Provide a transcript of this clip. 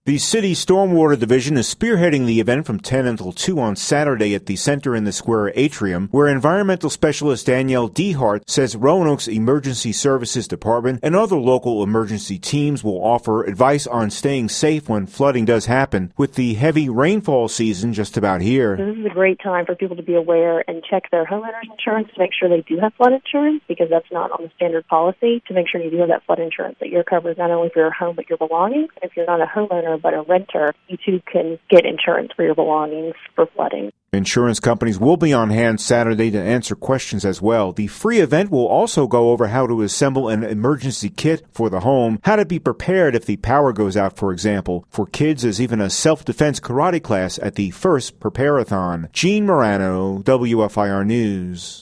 The City Stormwater Division is spearheading the event from 10 until 2 on Saturday at the Center in the Square atrium, where environmental specialist Danielle Dehart says Roanoke's Emergency Services Department and other local emergency teams will offer advice on staying safe when flooding does happen, with the heavy rainfall season just about here. This is a great time for people to be aware and check their homeowner's insurance to make sure they do have flood insurance, because that's not on the standard policy, to make sure you do have that flood insurance, that you're covered not only for your home but your belongings. If you're not a homeowner but a renter, you too can get insurance for your belongings for flooding. Insurance companies will be on hand Saturday to answer questions as well. The free event will also go over how to assemble an emergency kit for the home, how to be prepared if the power goes out, for example. For kids, there's even a self-defense karate class at the first Prepare-a-thon. Gene Morano, WFIR News.